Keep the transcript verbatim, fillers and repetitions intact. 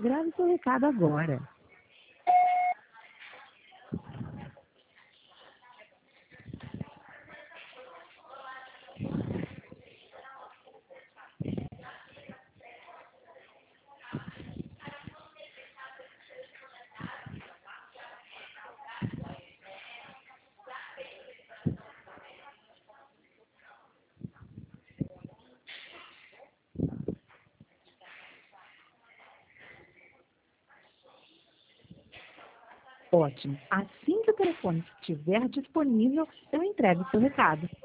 Grave seu recado agora. Ótimo. Assim que o telefone estiver disponível, eu entrego o seu recado.